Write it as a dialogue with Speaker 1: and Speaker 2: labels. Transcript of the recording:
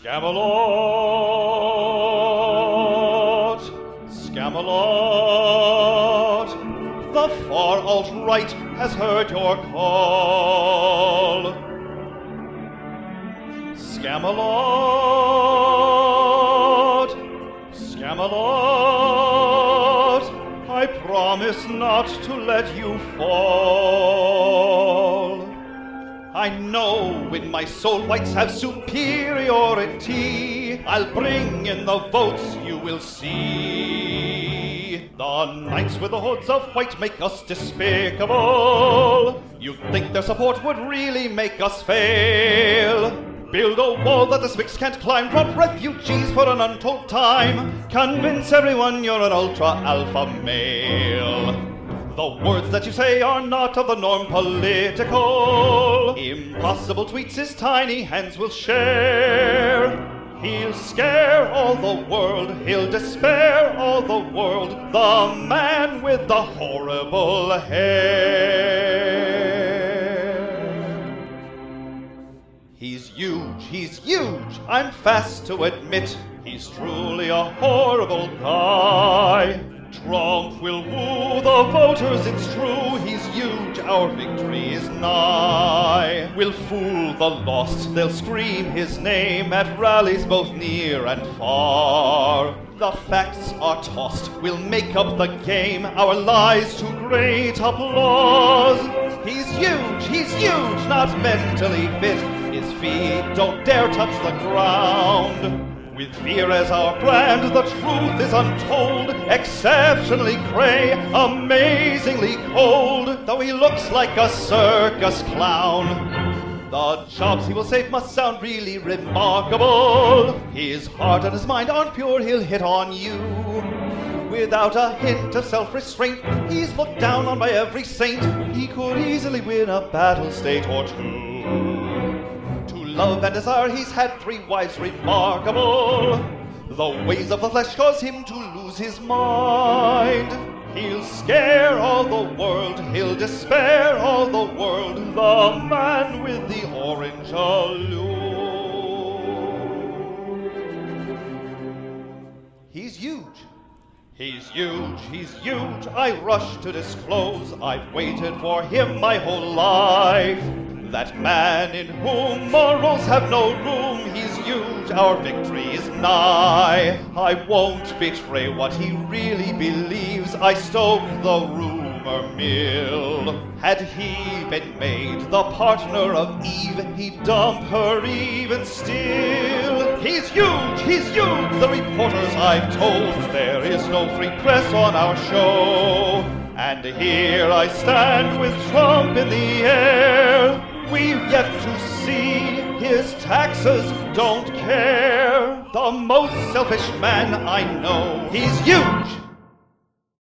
Speaker 1: Scamelot, Scamelot, the far alt-right has heard your call. Scamelot, Scamelot, I promise not to let you fall. I know when my soul whites have superiority, I'll bring in the votes you will see. The knights with the hoods of white make us despicable. You'd think their support would really make us fail. Build a wall that the Smicks can't climb, drop refugees for an untold time, convince everyone you're an ultra-alpha male. The words that you say are not of the norm political. Impossible tweets his tiny hands will share. He'll scare all the world, he'll despair all the world, the man with the horrible hair. He's huge, I'm fast to admit, he's truly a horrible guy. Trump will woo the voters, it's true, he's huge, our victory is nigh. We'll fool the lost, they'll scream his name at rallies both near and far. The facts are tossed, we'll make up the game, our lies to great applause. He's huge, not mentally fit, his feet don't dare touch the ground. With fear as our brand, the truth is untold, exceptionally cray, amazingly cold, though he looks like a circus clown. The jobs he will save must sound really remarkable. His heart and his mind aren't pure, he'll hit on you. Without a hint of self-restraint, he's looked down on by every saint. He could easily win a battle state or two. Love and desire, he's had 3 wives remarkable. The ways of the flesh cause him to lose his mind. He'll scare all the world, he'll despair all the world, the man with the orange allure. He's huge, I rush to disclose, I've waited for him my whole life. That man in whom morals have no room, he's huge, our victory is nigh. I won't betray what he really believes, I stoke the rumor mill. Had he been made the partner of Eve, he'd dump her even still. He's huge, the reporters I've told, there is no free press on our show. And here I stand with Trump in the air. We've yet to see his taxes don't care. The most selfish man I know. He's huge.